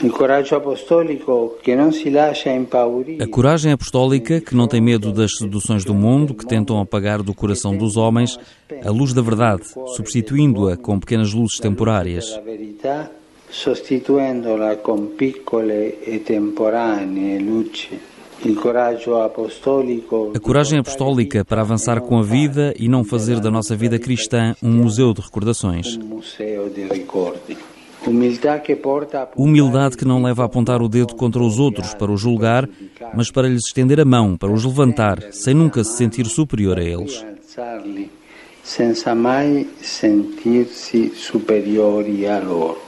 A coragem apostólica que não tem medo das seduções do mundo, que tentam apagar do coração dos homens a luz da verdade, substituindo-a com pequenas luzes temporárias. Sostituendola com piccole e temporanee luci. A coragem apostólica para avançar com a vida e não fazer da nossa vida cristã um museu de recordações. Humildade que não leva a apontar o dedo contra os outros para os julgar, mas para lhes estender a mão, para os levantar, sem nunca se sentir superior a eles. Senza mai sentirsi superiori a loro.